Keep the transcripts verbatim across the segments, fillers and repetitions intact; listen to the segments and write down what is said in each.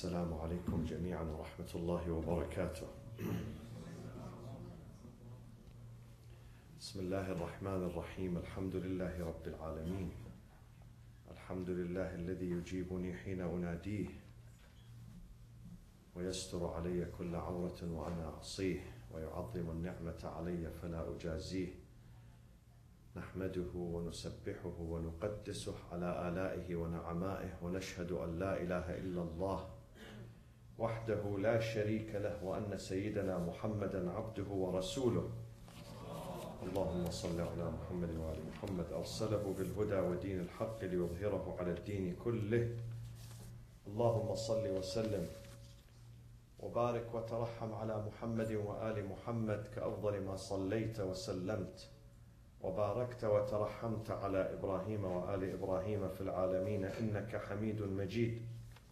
السلام عليكم جميعا ورحمة الله وبركاته. بسم الله الرحمن الرحيم. الحمد لله رب العالمين. الحمد لله الذي يجيبني حين أناديه ويستر علي كل عورة وأنا أعصيه ويعظم النعمة علي فلا أجازيه. نحمده ونسبحه ونقدسه على آلائه ونعمائه ونشهد أن لا إله إلا الله وحده لا شريك له وأن سيدنا محمدا عبده ورسوله. اللهم صل على محمد وآل محمد أرسله بالهدى ودين الحق ليظهره على الدين كله. اللهم صل وسلم وبارك وترحم على محمد وآل محمد كأفضل ما صليت وسلمت وباركت وترحمت على إبراهيم وآل إبراهيم في العالمين إنك حميد مجيد.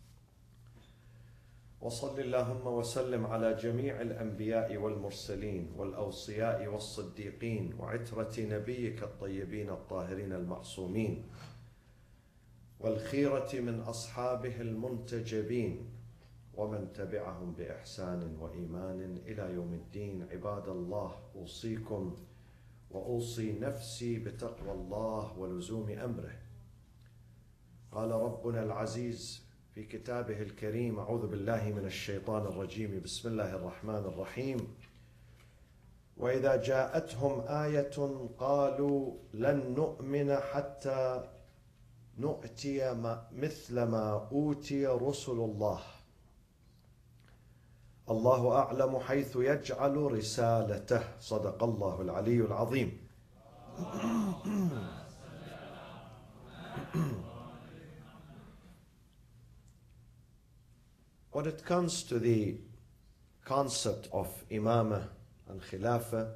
وصل اللهم وسلم على جميع الأنبياء والمرسلين والأوصياء والصديقين وعترة نبيك الطيبين الطاهرين المعصومين والخيرة من أصحابه المنتجبين ومن تبعهم بإحسان وإيمان إلى يوم الدين. عباد الله، أوصيكم وأوصي نفسي بتقوى الله ولزوم أمره. قال ربنا العزيز في كتابه الكريم: أعوذ بالله من الشيطان الرجيم، بسم الله الرحمن الرحيم: وإذا جاءتهم آية قالوا لن نؤمن حتى نؤتي مثل ما أوتي رسل الله الله أعلم حيث يجعل رسالته. صدق الله العلي العظيم. When it comes to the concept of imamah and khilafah,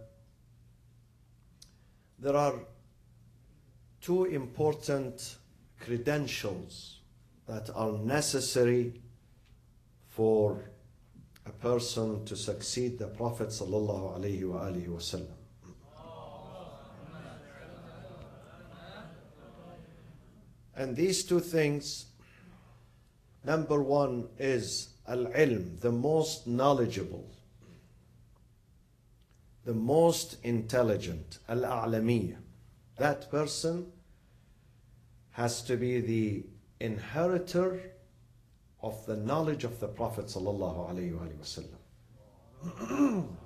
there are two important credentials that are necessary for a person to succeed the Prophet sallallahu alaihi wa alihi wasallam. And these two things, number one is al-ilm, the most knowledgeable, the most intelligent, al-a'lamiyya. That person has to be the inheritor of the knowledge of the Prophet sallallahu alaihi wasallam.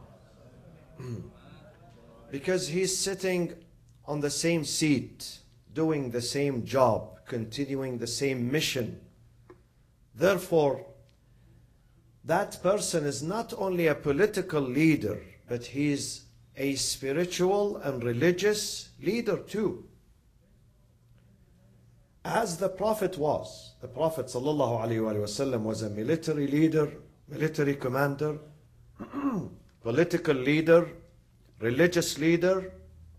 Because he's sitting on the same seat, doing the same job, continuing the same mission. Therefore, that person is not only a political leader, but he's a spiritual and religious leader too. As the Prophet was. The Prophet sallallahu alaihi wasallam was a military leader, military commander, political leader, religious leader,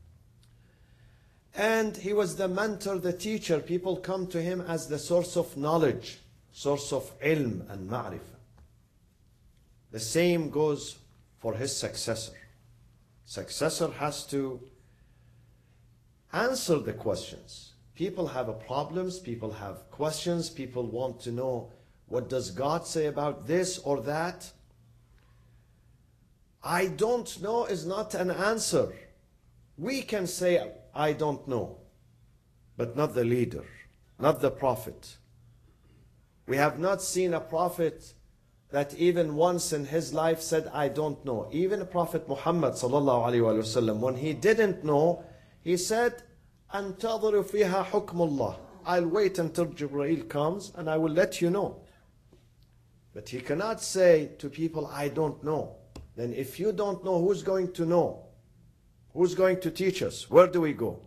and he was the mentor, the teacher. People come to him as the source of knowledge, source of ilm and ma'rifah. The same goes for his successor. Successor has to answer the questions. People have problems, people have questions, people want to know, what does God say about this or that? I don't know is not an answer. We can say, I don't know, but not the leader, not the prophet. We have not seen a prophet that even once in his life said, I don't know. Even Prophet Muhammad sallallahu alaihi wasallam, when he didn't know, he said, أَنْتَظِرُ فِيهَا حُكْمُ اللَّهِ. I'll wait until Jibreel comes and I will let you know. But he cannot say to people, I don't know. Then if you don't know, who's going to know? Who's going to teach us? Where do we go?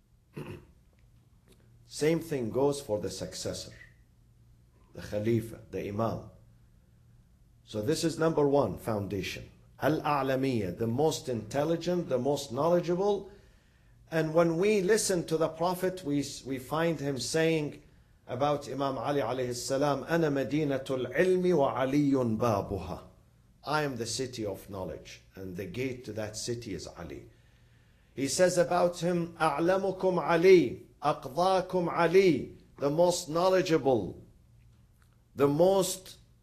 Same thing goes for the successor, the Khalifa, the Imam. So this is number one foundation. Al-A'lamiyya, the most intelligent, the most knowledgeable. And when we listen to the Prophet, we, we find him saying about Imam Ali alayhi salam, أَنَا مَدِينَةُ الْعِلْمِ وَعَلِيٌّ بَابُهَا. I am the city of knowledge, and the gate to that city is Ali. He says about him, أَعْلَمُكُمْ Ali, أَقْضَاكُمْ Ali, the most knowledgeable, the most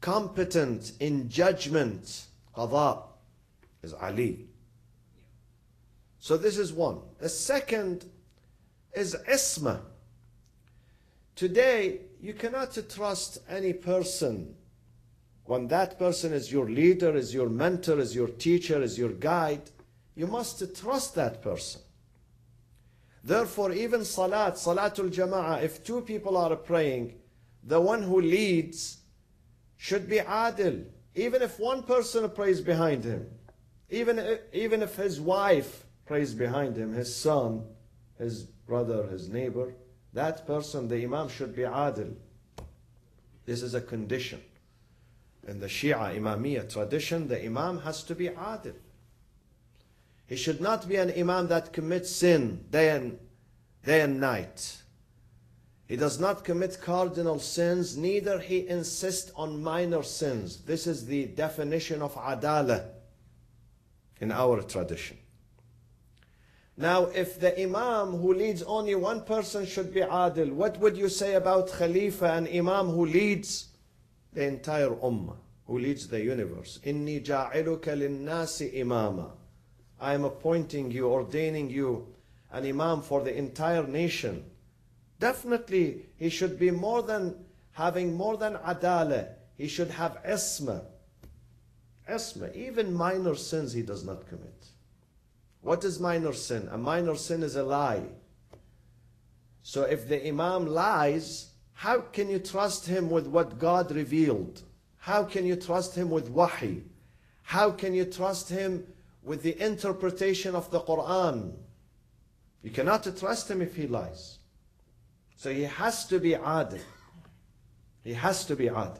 competent in judgment, qada, is Ali. So this is one. The second is isma. Today, you cannot trust any person when that person is your leader, is your mentor, is your teacher, is your guide. You must trust that person. Therefore, even salat, salatul jama'ah, if two people are praying, the one who leads should be adil. Even if one person prays behind him, even if, even if his wife prays behind him, his son, his brother, his neighbor, that person, the imam, should be adil. This is a condition. In the Shia Imamiyya tradition, the imam has to be adil. He should not be an imam that commits sin day and, day and night. He does not commit cardinal sins, neither he insists on minor sins. This is the definition of adala in our tradition. Now, if the imam who leads only one person should be adil, what would you say about Khalifa, an imam who leads the entire ummah, who leads the universe? Inni ja'iluka linnasi imama. I am appointing you, ordaining you an imam for the entire nation. Definitely, he should be more than having more than adala. He should have isma. Isma, even minor sins he does not commit. What is minor sin? A minor sin is a lie. So if the imam lies, how can you trust him with what God revealed? How can you trust him with wahi? How can you trust him with the interpretation of the Quran? You cannot trust him if he lies. So he has to be adil. He has to be adil.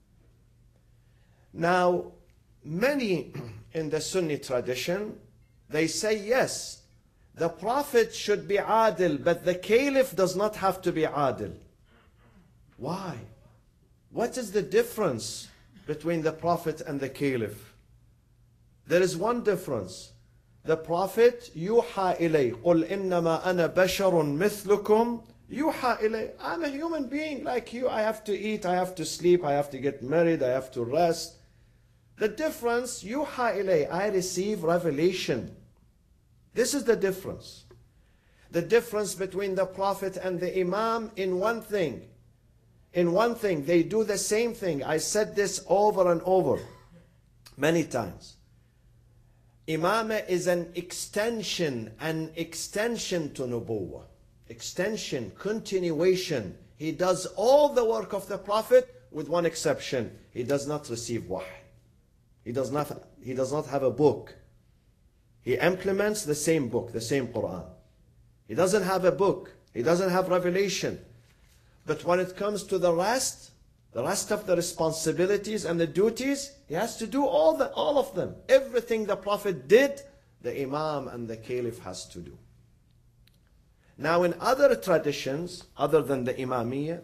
Now, many in the Sunni tradition, they say yes, the Prophet should be adil, but the Caliph does not have to be adil. Why? What is the difference between the Prophet and the Caliph? There is one difference. The Prophet, yuha ilay, قُلْ إِنَّمَا أَنَا بَشَرٌ مِثْلُكُمْ yuha ilay. I'm a human being like you. I have to eat, I have to sleep, I have to get married, I have to rest. The difference, yuha ilay, I receive revelation. This is the difference. The difference between the Prophet and the Imam in one thing. In one thing, they do the same thing. I said this over and over, many times. Imamah is an extension, an extension to Nubuwwah. Extension, continuation. He does all the work of the Prophet with one exception. He does not receive wahy. He does not, he does not have a book. He implements the same book, the same Quran. He doesn't have a book. He doesn't have revelation. But when it comes to the rest, the rest of the responsibilities and the duties, he has to do all, the, all of them. Everything the Prophet did, the Imam and the Caliph has to do. Now in other traditions, other than the Imamiyya,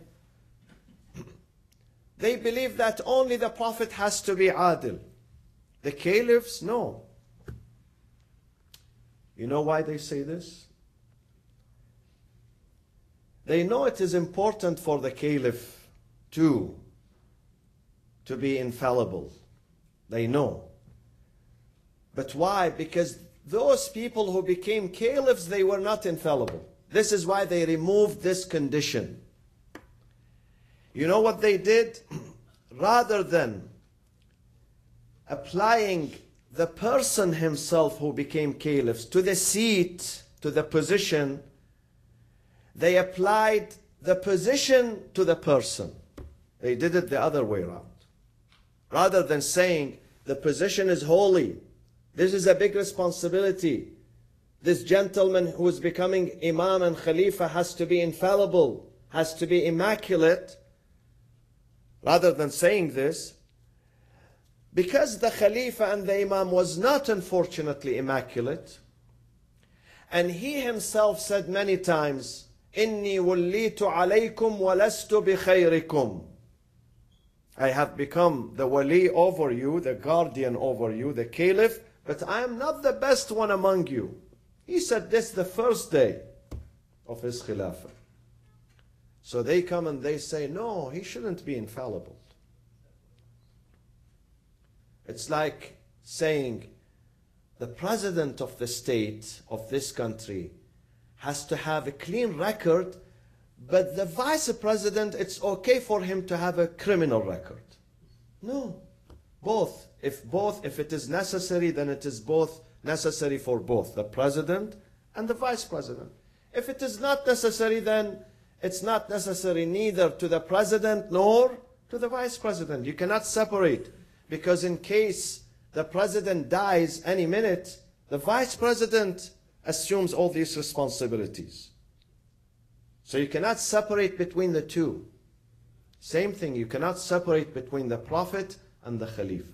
they believe that only the Prophet has to be adil. The Caliphs, no. You know why they say this? They know it is important for the Caliph too to be infallible. They know. But why? Because those people who became caliphs, they were not infallible. This is why they removed this condition. You know what they did? Rather than applying the person himself who became caliphs to the seat, to the position, they applied the position to the person. They did it the other way around. Rather than saying the position is holy, this is a big responsibility, this gentleman who is becoming Imam and Khalifa has to be infallible, has to be immaculate. Rather than saying this, because the Khalifa and the Imam was not unfortunately immaculate, and he himself said many times, إِنِّي وَلِّيتُ عَلَيْكُمْ وَلَسْتُ بِخَيْرِكُمْ. I have become the wali over you, the guardian over you, the caliph, but I am not the best one among you. He said this the first day of his khilafah. So they come and they say, no, he shouldn't be infallible. It's like saying the president of the state of this country has to have a clean record, but the vice president, it's okay for him to have a criminal record. No, both. If both, if it is necessary, then it is both necessary for both the president and the vice president. If it is not necessary, then it's not necessary neither to the president nor to the vice president. You cannot separate, because in case the president dies any minute, the vice president assumes all these responsibilities. So you cannot separate between the two. Same thing, you cannot separate between the prophet and the khalifa.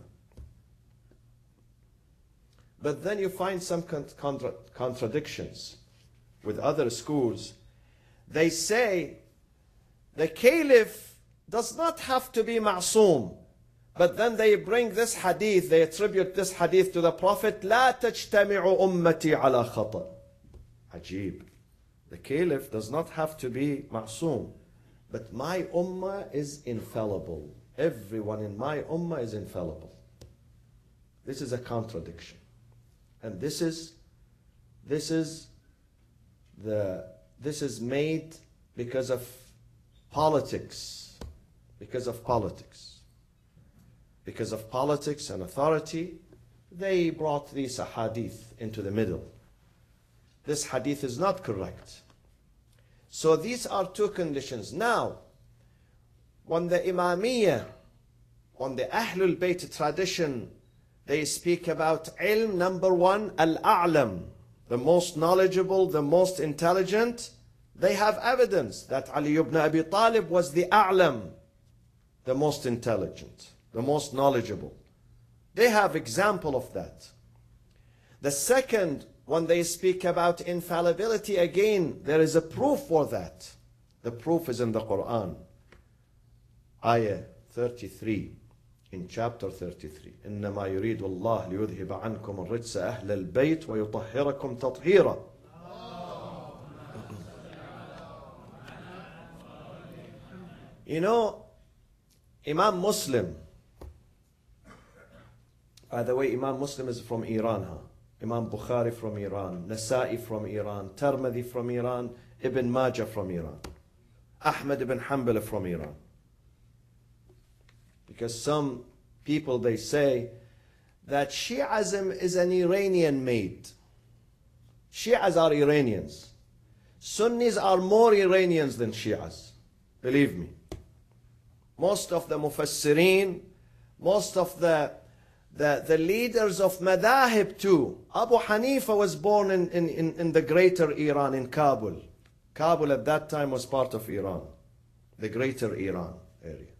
But then you find some contra contradictions with other schools. They say the caliph does not have to be ma'soom. But then they bring this hadith, they attribute this hadith to the Prophet, لا تجتمع أمتي على خطأ. Ajib. The caliph does not have to be ma'soom. But my ummah is infallible. Everyone in my ummah is infallible. This is a contradiction. And this is, this is, the, this is made because of politics. Because of politics. Because of politics and authority, they brought these hadith into the middle. This hadith is not correct. So these are two conditions. Now, when the Imamiyya, on the Ahlul Bayt tradition, they speak about ilm, number one, al-a'lam, the most knowledgeable, the most intelligent. They have evidence that Ali ibn Abi Talib was the a'lam, the most intelligent, the most knowledgeable. They have example of that. The second, when they speak about infallibility, again, there is a proof for that. The proof is in the Quran. Ayah thirty-three, in chapter thirty-three. إنما يريد الله ليذهب عنكم الرجس أهل البيت ويطهركم تطهيرا. You know, Imam Muslim, by the way, Imam Muslim is from Iran, huh? Imam Bukhari from Iran, Nasa'i from Iran, Tirmidhi from Iran, Ibn Majah from Iran, Ahmad ibn Hanbal from Iran. Because some people, they say that Shi'ism is an Iranian made. Shi'as are Iranians. Sunnis are more Iranians than Shi'as. Believe me. Most of the Mufassirin, most of the The, the leaders of Madahib too. Abu Hanifa was born in, in, in, in the greater Iran, in Kabul. Kabul at that time was part of Iran, the greater Iran area.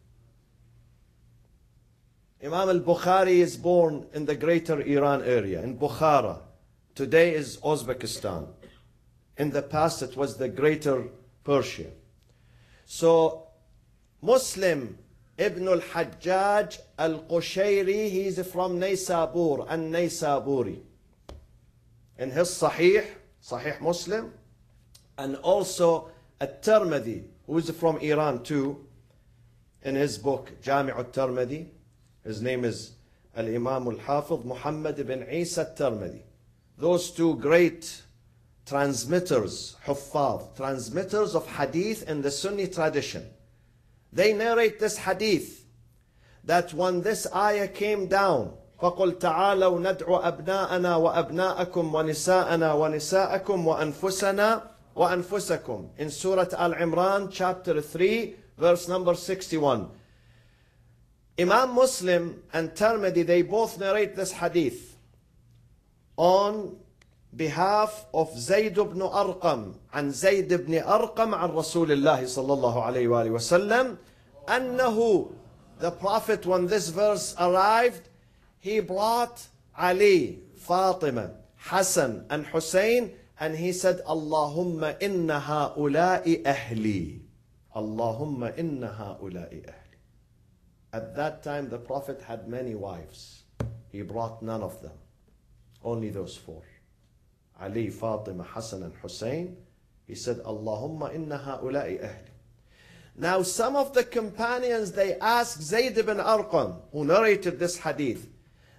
Imam al-Bukhari is born in the greater Iran area, in Bukhara. Today is Uzbekistan. In the past it was the greater Persia. So Muslim Ibn al-Hajjaj al-Qushayri, he is from Naysabur, al-Naysaburi. In his Sahih, Sahih Muslim, and also al-Tirmidhi, who is from Iran too, in his book, Jami' al-Tirmidhi. His name is al-Imam al-Hafidh Muhammad ibn Isa al-Tirmidhi. Those two great transmitters, Huffaz, transmitters of hadith in the Sunni tradition. They narrate this hadith, that when this ayah came down, فَقُلْ تَعَالَوْ نَدْعُ أَبْنَاءَنَا وَأَبْنَاءَكُمْ وَنِسَاءَنَا وَنِسَاءَكُمْ وَأَنفُسَنَا وَأَنفُسَكُمْ. In Surah Al-Imran, chapter three, verse number sixty-one. Imam Muslim and Tirmidhi, they both narrate this hadith on behalf of Zayd ibn Arqam, and Zayd ibn Arqam عن رسول الله صلى الله عليه وآله وسلم أنه, the Prophet, when this verse arrived, he brought Ali, Fatima, Hassan and Hussein, and he said, Allahumma inna ha'ula'i ahli. Allahumma inna ha'ula'i ahli. At that time the Prophet had many wives. He brought none of them, only those four. Ali, Fatima, Hassan and Hussein. He said, Allahumma inna ha'ula'i ahli. Now some of the companions, they asked Zayd ibn Arqam, who narrated this hadith,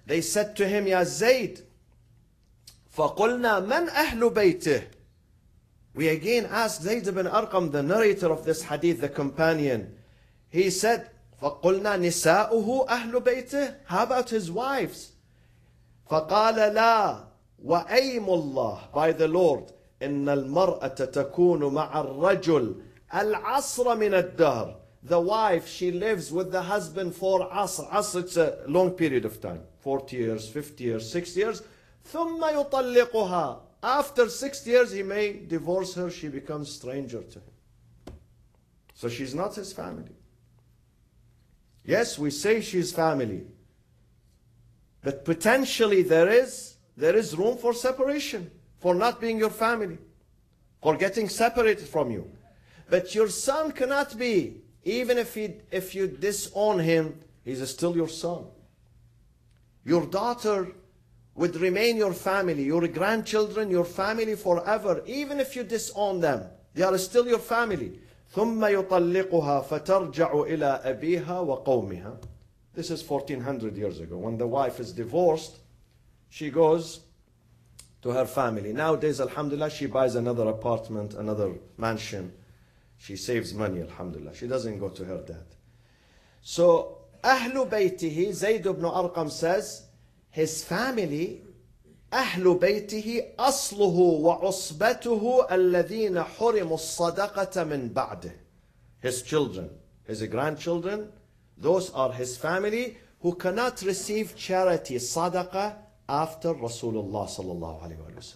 they said to him, Ya Zayd, فَقُلْنَا مَنْ أَهْلُ بَيْتِهِ. We again asked Zayd ibn Arqam, the narrator of this hadith, the companion. He said, فَقُلْنَا نِسَاؤُهُ أَهْلُ بَيْتِهِ. How about his wives? فَقَالَ لَا وَأَيْمُ اللَّهِ, by the Lord, إِنَّ الْمَرْأَةَ تَكُونُ مَعَ الرَّجُلِ الْعَصْرَ مِنَ الدَّهْرِ. The wife, she lives with the husband for asr. Asr, it's a long period of time. forty years, fifty years, six years. ثُمَّ يُطَلِّقُهَا. After six years, he may divorce her. She becomes stranger to him. So she's not his family. Yes, we say she's family. But potentially there is, there is room for separation. For not being your family. For getting separated from you. But your son cannot be. Even if, he, if you disown him, he's still your son. Your daughter would remain your family. Your grandchildren, your family forever. Even if you disown them, they are still your family. ثُمَّ يُطَلِّقُهَا فَتَرْجَعُ إِلَىٰ أَبِيهَا وَقَوْمِهَا. This is fourteen hundred years ago. When the wife is divorced, she goes to her family. Nowadays, alhamdulillah, she buys another apartment, another mansion. She saves money, alhamdulillah. She doesn't go to her dad. So, أهل بيته, Zayd ibn Arqam says, his family, أهل بيته أصله وعصبته الذين حرموا الصدقة من بعده. His children, his grandchildren, those are his family who cannot receive charity, sadaqah, after Rasulullah sallallahu alayhi wa sallam.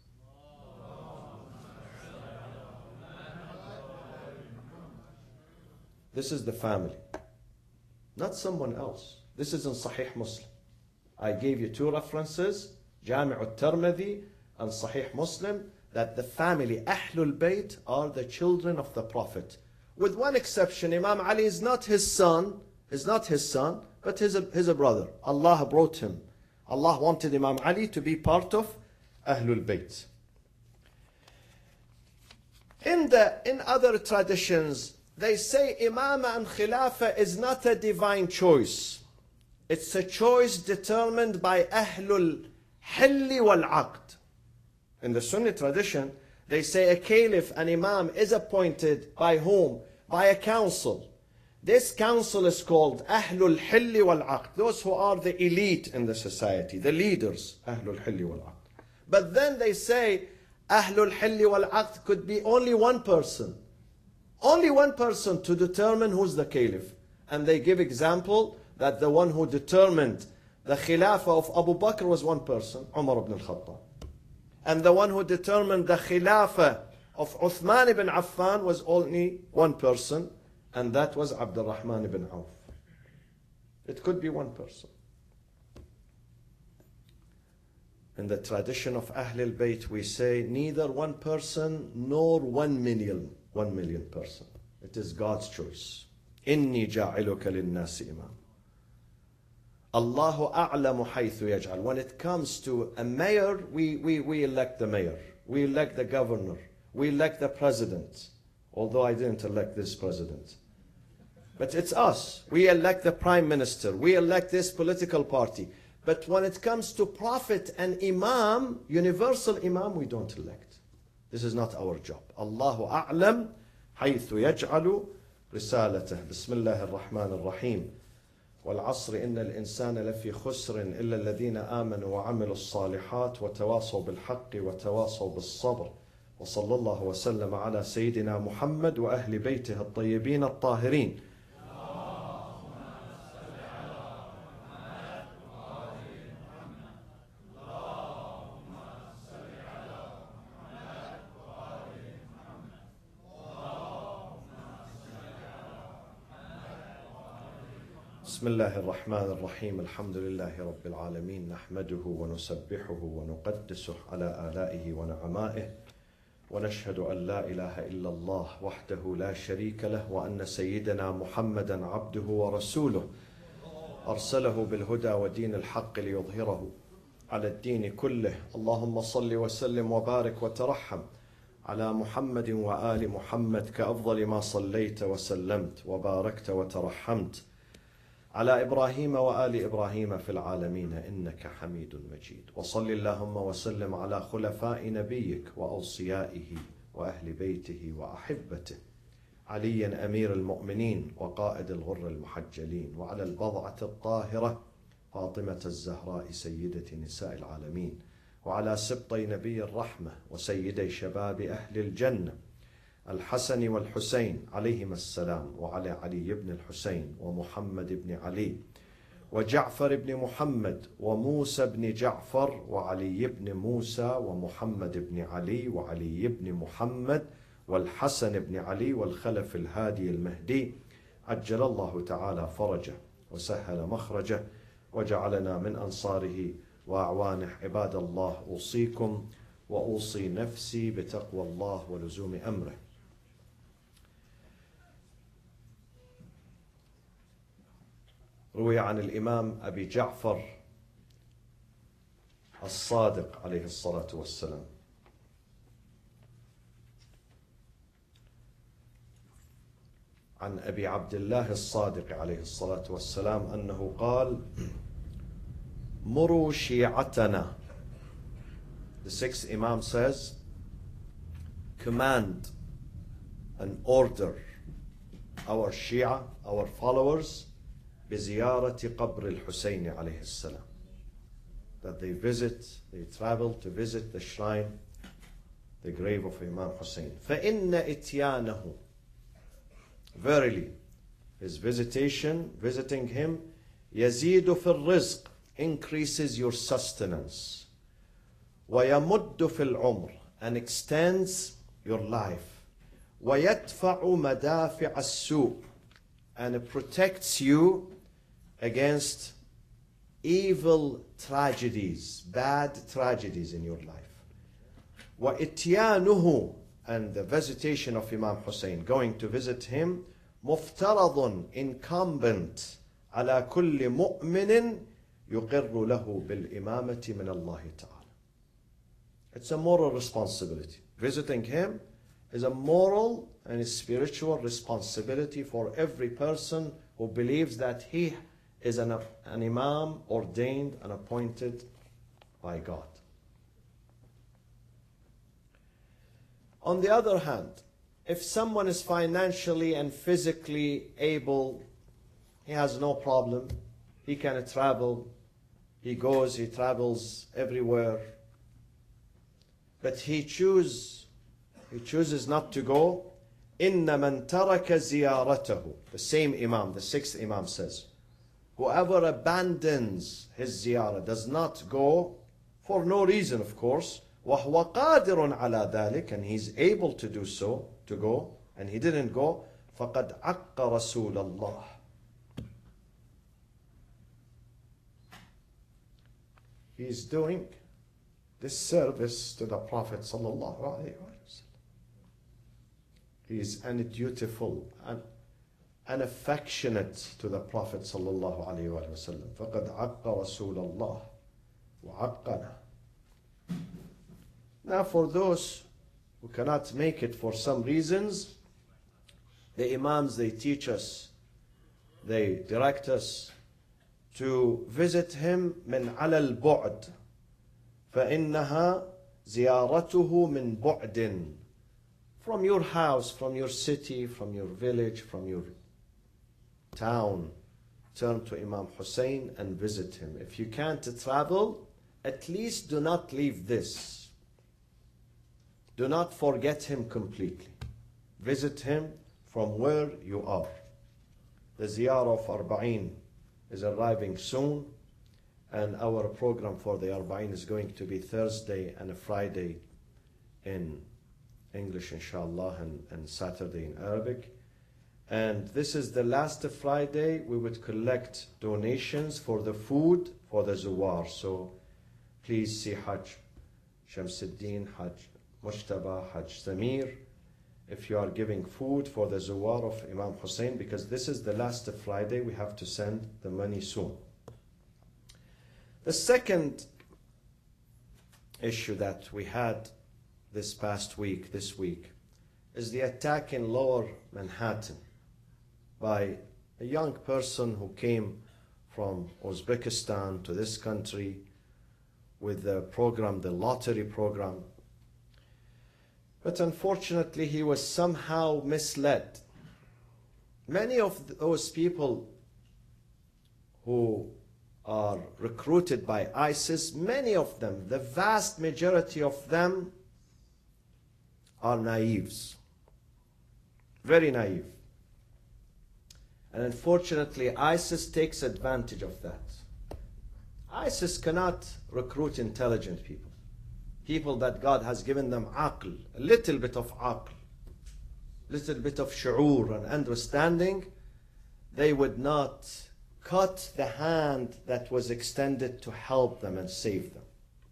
This is the family, not someone else. This is in Sahih Muslim. I gave you two references, Jami' al-Tirmidhi and Sahih Muslim, that the family, Ahlul Bayt, are the children of the Prophet. With one exception, Imam Ali is not his son, is not his son, but his, his brother. Allah brought him. Allah wanted Imam Ali to be part of Ahlul Bayt. In, the, in other traditions, they say Imamah and Khilafah is not a divine choice. It's a choice determined by Ahlul Hilli wal Aqd. In the Sunni tradition, they say a caliph, an imam, is appointed by whom? By a council. This council is called Ahlul Hilli wal Aqd. Those who are the elite in the society, the leaders, Ahlul Hilli wal Aqd. But then they say Ahlul Hilli wal Aqd could be only one person. Only one person to determine who's the caliph. And they give example that the one who determined the Khilafah of Abu Bakr was one person, Umar ibn al-Khattab. And the one who determined the Khilafah of Uthman ibn Affan was only one person, and that was Abdurrahman ibn Auf. It could be one person. In the tradition of Ahlul Bayt, we say neither one person nor one million, one million person. It is God's choice. Inni ja'iluka lin-nasi imam. Allahu a'lamu haythu yaj'al. When it comes to a mayor, we, we, we elect the mayor. We elect the governor. We elect the president. Although I didn't elect this president. But it's us. We elect the prime minister. We elect this political party. But when it comes to prophet and imam, universal imam, we don't elect. This is not our job. Allahu a'lam haythu yaj'alu risalatah. Bismillah ar-Rahman ar-Rahim. والعصر إن الإنسان لفي خسر إلا الذين آمنوا وعملوا الصالحات وتواصوا بالحق وتواصوا بالصبر وصلى الله وسلم على سيدنا محمد وأهل بيته الطيبين الطاهرين. بسم الله الرحمن الرحيم الحمد لله رب العالمين نحمده ونسبحه ونقدسه على آلائه ونعمائه ونشهد أن لا إله إلا الله وحده لا شريك له وأن سيدنا محمدا عبده ورسوله أرسله بالهدى ودين الحق ليظهره على الدين كله. اللهم صل وسلم وبارك وترحم على محمد وآل محمد كأفضل ما صليت وسلمت وباركت وترحمت على إبراهيم وآل إبراهيم في العالمين إنك حميد مجيد وصل اللهم وسلم على خلفاء نبيك وأوصيائه وأهل بيته وأحبته علي أمير المؤمنين وقائد الغر المحجلين وعلى البضعة الطاهرة فاطمة الزهراء سيدة نساء العالمين وعلى سبطي نبي الرحمة وسيدي شباب أهل الجنة الحسن والحسين عليهما السلام وعلى علي بن الحسين ومحمد بن علي وجعفر بن محمد وموسى بن جعفر وعلي بن موسى ومحمد بن علي وعلي بن محمد والحسن بن علي والخلف الهادي المهدي عجل الله تعالى فرجه وسهل مخرجه وجعلنا من أنصاره وأعوانه. عباد الله، أوصيكم وأوصي نفسي بتقوى الله ولزوم أمره. روي عن الإمام أبي جعفر الصادق عليه الصلاة والسلام عن أبي عبد الله الصادق عليه الصلاة والسلام أنه قال: مروا شيعتنا. The sixth Imam says, command and order our Shia, our followers, بزيارة قبر الحسين عليه السلام, that they visit, they travel to visit the shrine, the grave of Imam Hussein. فإن إتيانه, verily his visitation, visiting him, يزيد في الرزق, increases your sustenance, ويمد في العمر, and extends your life, ويدفع مدافع السوء, and it protects you against evil tragedies, bad tragedies in your life. وإتيانه, and the visitation of Imam Hussein, going to visit him, مفترض, incumbent, على كل مؤمن يقر له بالإمامة من الله تعالى. It's a moral responsibility. Visiting him is a moral and a spiritual responsibility for every person who believes that he is an, an imam ordained and appointed by God. On the other hand, if someone is financially and physically able, he has no problem, he can travel, he goes, he travels everywhere, but he choose, he chooses not to go, إِنَّ مَنْ تَرَكَ زِيَارَتَهُ, the same Imam, the sixth Imam says, whoever abandons his ziyarah, does not go, for no reason of course, وَهُوَ قَادِرٌ عَلَى ذَلك, and he's able to do so, to go, and he didn't go, فَقَدْ عَقَّ رَسُولَ اللَّهِ, he's doing this service to the Prophet sallallahu alaihi wasallam. He is undutiful and, and affectionate to the Prophet sallallahu alaihi wasallam. فَقَدْ عَقَّ رَسُولَ اللَّهِ وَعَقَّنَا. Now for those who cannot make it for some reasons, the Imams, they teach us, they direct us to visit him من على البعد, فإنها زيارته من بعد, from your house, from your city, from your village, from your town. Turn to Imam Hussein and visit him. If you can't travel, at least do not leave this. Do not forget him completely. Visit him from where you are. The ziyarah of Arba'in is arriving soon, and our program for the Arba'in is going to be Thursday and a Friday in English, inshallah, and, and Saturday in Arabic. And this is the last Friday we would collect donations for the food for the Zuwar. So please see Hajj Shamsuddin, Hajj Mujtaba, Hajj Samir, if you are giving food for the Zuwar of Imam Hussein, because this is the last Friday, we have to send the money soon. The second issue that we had this past week, this week, is the attack in Lower Manhattan by a young person who came from Uzbekistan to this country with the program, the lottery program. But unfortunately, he was somehow misled. Many of those people who are recruited by ISIS, many of them, the vast majority of them, are naives. Very naive. And unfortunately, ISIS takes advantage of that. ISIS cannot recruit intelligent people. People that God has given them aql, a little bit of aql, little bit of shu'ur and understanding. They would not cut the hand that was extended to help them and save them.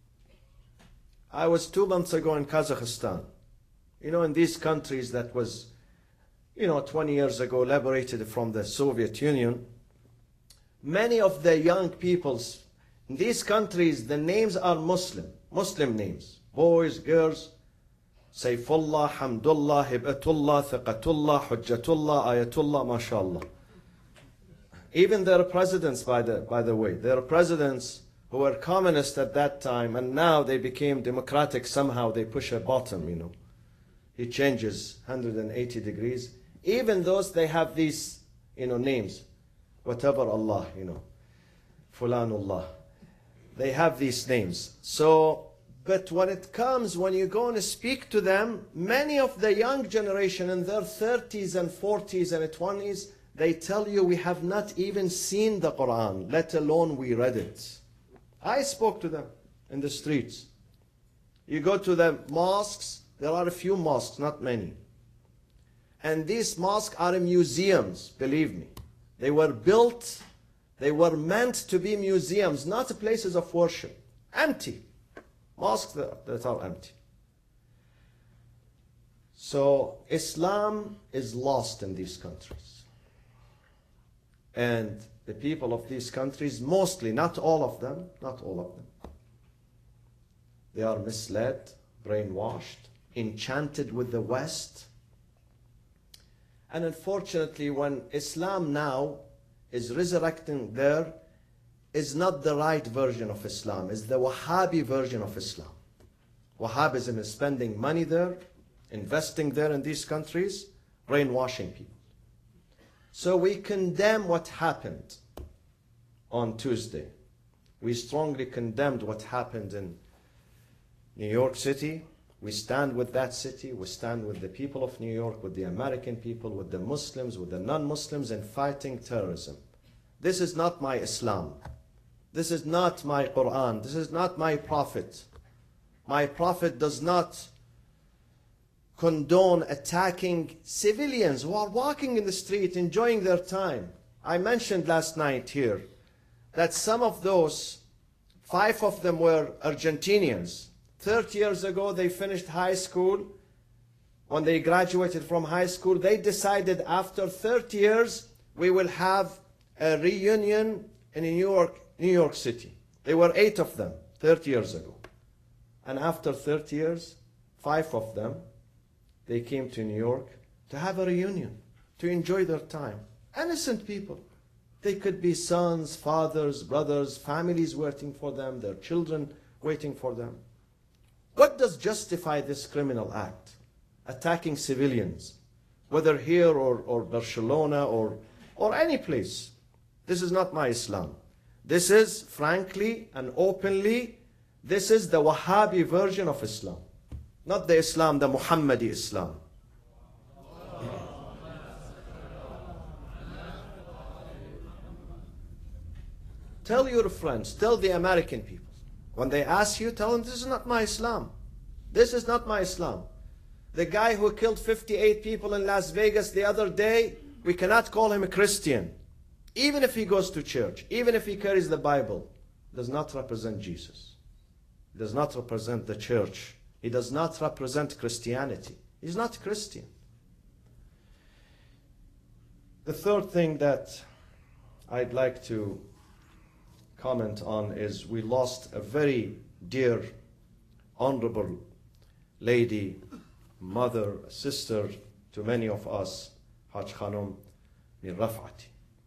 I was two months ago in Kazakhstan. You know, in these countries that was, you know, twenty years ago liberated from the Soviet Union, many of the young peoples in these countries, the names are Muslim, Muslim names. Boys, girls, Saifullah, Hamdullah, Hibatullah, Thiqatullah, Hujjatullah, Ayatullah, MashaAllah. Even their presidents, by the, by the way, their presidents who were communist at that time, and now they became democratic somehow, they push a button, you know. He changes one hundred eighty degrees. Even those, they have these, you know, names. Whatever Allah, you know. Fulanullah. They have these names. So, but when it comes, when you go and speak to them, many of the young generation in their thirties and forties and twenties, they tell you, we have not even seen the Quran, let alone we read it. I spoke to them in the streets. You go to the mosques, there are a few mosques, not many. And these mosques are museums, believe me. They were built, they were meant to be museums, not places of worship. Empty. Mosques that, that are empty. So Islam is lost in these countries. And the people of these countries, mostly, not all of them, not all of them, they are misled, brainwashed, enchanted with the West. And unfortunately, when Islam now is resurrecting there, is not the right version of Islam, is the Wahhabi version of Islam. Wahhabism is spending money there, investing there in these countries, brainwashing people. So we condemn what happened on Tuesday. We strongly condemned what happened in New York City. We stand with that city. We stand with the people of New York, with the American people, with the Muslims, with the non-Muslims in fighting terrorism. This is not my Islam. This is not my Quran. This is not my Prophet. My Prophet does not condone attacking civilians who are walking in the street, enjoying their time. I mentioned last night here that some of those, five of them were Argentinians. thirty years ago, they finished high school. When they graduated from high school, they decided after thirty years, we will have a reunion in New York, New York City. There were eight of them thirty years ago. And after thirty years, five of them, they came to New York to have a reunion, to enjoy their time. Innocent people. They could be sons, fathers, brothers, families waiting for them, their children waiting for them. What does justify this criminal act? Attacking civilians, whether here or, or Barcelona or, or any place. This is not my Islam. This is, frankly and openly, this is the Wahhabi version of Islam. Not the Islam, the Muhammadi Islam. Tell your friends, tell the American people. When they ask you, tell them, this is not my Islam. This is not my Islam. The guy who killed fifty-eight people in Las Vegas the other day, we cannot call him a Christian. Even if he goes to church, even if he carries the Bible, does not represent Jesus. He does not represent the church. He does not represent Christianity. He's not Christian. The third thing that I'd like to comment on is we lost a very dear, honorable lady, mother, sister to many of us, Haj Khanum Mir Rafati.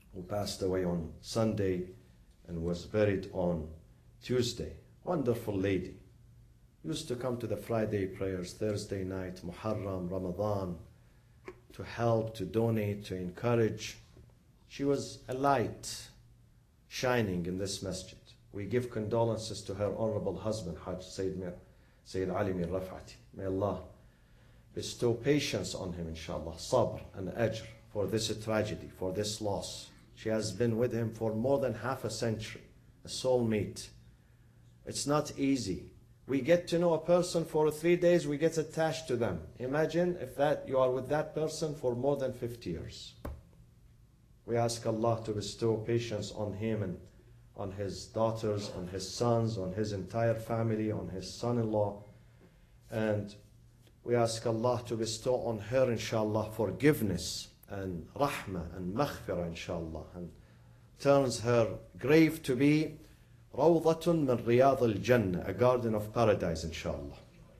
who passed away on Sunday and was buried on Tuesday. Wonderful lady. Used to come to the Friday prayers, Thursday night, Muharram, Ramadan, to help, to donate, to encourage. She was a light shining in this masjid. We give condolences to her honorable husband, Hajj Sayyid, Mir, Sayyid Ali Mir Rafati. May Allah bestow patience on him, inshallah, sabr and ajr for this tragedy, for this loss. She has been with him for more than half a century, a soulmate. It's not easy. We get to know a person for three days, we get attached to them. Imagine if that you are with that person for more than fifty years. We ask Allah to bestow patience on him and on his daughters, on his sons, on his entire family, on his son-in-law. And we ask Allah to bestow on her, inshallah, forgiveness and rahmah and maghfirah, inshallah, and turns her grave to be Rawdatun min Riyadh al-Jannah, a garden of paradise, inshallah.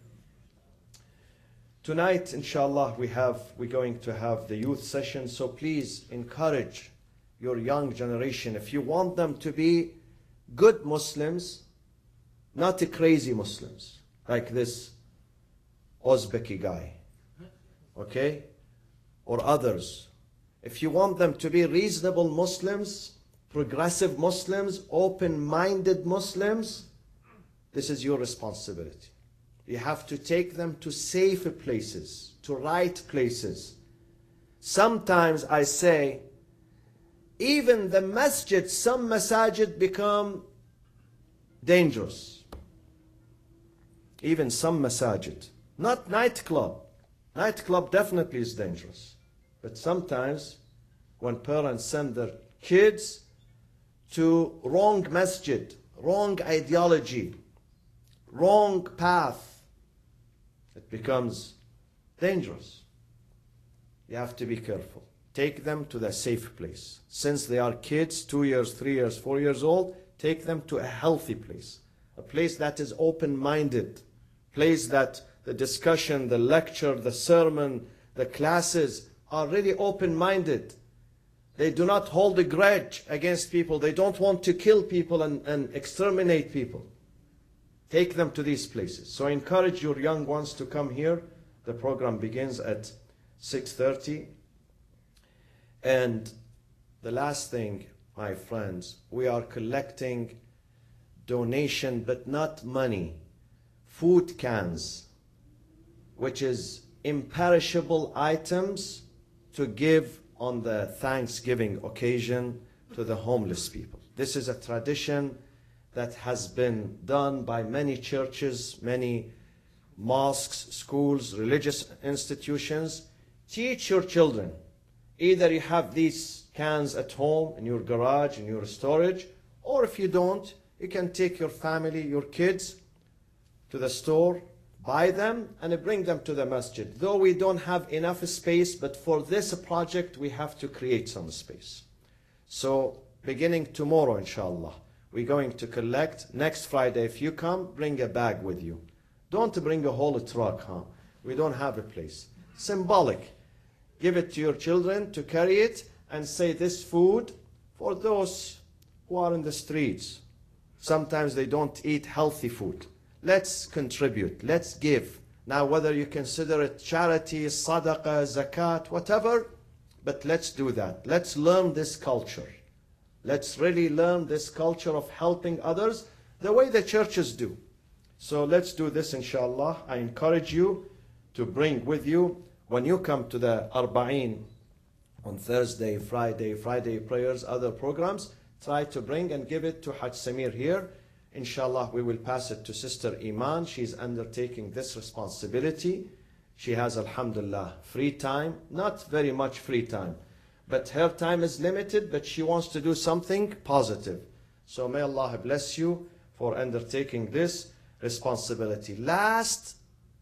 Tonight, inshallah, we have, we're going to have the youth session, so please encourage your young generation. If you want them to be good Muslims, not the crazy Muslims, like this Uzbeki guy, okay, or others. If you want them to be reasonable Muslims, progressive Muslims, open-minded Muslims, this is your responsibility. You have to take them to safe places, to right places. Sometimes I say, even the masjid, some masajid become dangerous. Even some masajid. Not nightclub. Nightclub definitely is dangerous. But sometimes when parents send their kids to wrong masjid, wrong ideology, wrong path, it becomes dangerous. You have to be careful. Take them to the safe place. Since they are kids, two years, three years, four years old, take them to a healthy place. A place that is open-minded. Place that the discussion, the lecture, the sermon, the classes are really open-minded. They do not hold a grudge against people. They don't want to kill people and, and exterminate people. Take them to these places. So encourage your young ones to come here. The program begins at six thirty. And the last thing, my friends, we are collecting donation, but not money. Food cans, which is imperishable items to give on the Thanksgiving occasion to the homeless people. This is a tradition that has been done by many churches, many mosques, schools, religious institutions. Teach your children. Either you have these cans at home, in your garage, in your storage, or if you don't, you can take your family, your kids, to the store, buy them, and bring them to the masjid. Though we don't have enough space, but for this project, we have to create some space. So, beginning tomorrow, inshallah, we're going to collect. Next Friday, if you come, bring a bag with you. Don't bring a whole truck, huh? We don't have a place. Symbolic. Give it to your children to carry it and say this food for those who are in the streets. Sometimes they don't eat healthy food. Let's contribute. Let's give. Now, whether you consider it charity, sadaqah, zakat, whatever, but let's do that. Let's learn this culture. Let's really learn this culture of helping others the way the churches do. So let's do this, inshallah. I encourage you to bring with you, when you come to the Arba'een on Thursday, Friday, Friday prayers, other programs, try to bring and give it to Hajj Samir here. Inshallah, we will pass it to Sister Iman. She's undertaking this responsibility. She has, alhamdulillah, free time. Not very much free time, but her time is limited, but she wants to do something positive. So may Allah bless you for undertaking this responsibility. Last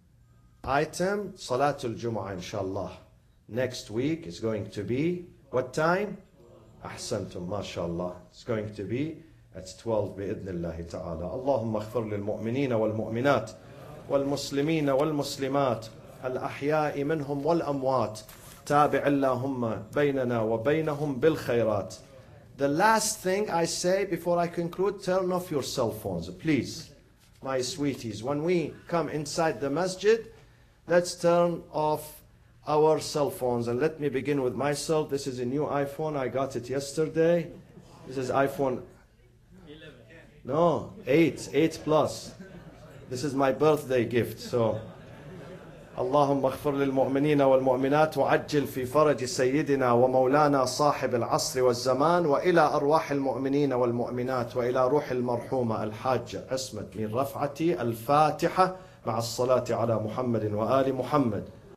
item, Salatul Jumu'ah, inshallah. Next week is going to be, what time? Ahsantum, mashallah. It's going to be at twelve bi'idhnillahi ta'ala. Allahumma aghfir lil mu'minina wal mu'minat wal muslimina wal muslimat al ahya'i minhum wal amwat. تابع اللهم بيننا وبينهم بالخيرات the last thing I say before I conclude, turn off your cell phones, please, my sweeties. When we come inside the masjid, let's turn off our cell phones. And let me begin with myself. This is a new iPhone. I got it yesterday. This is iPhone eleven. No, eight, eight plus. This is my birthday gift. So, اللهم اغفر للمؤمنين والمؤمنات وعجل في فرج سيدنا ومولانا صاحب العصر والزمان وإلى أرواح المؤمنين والمؤمنات وإلى روح المرحومة الحاجة عصمت من رفعتي الفاتحة مع الصلاة على محمد وآل محمد.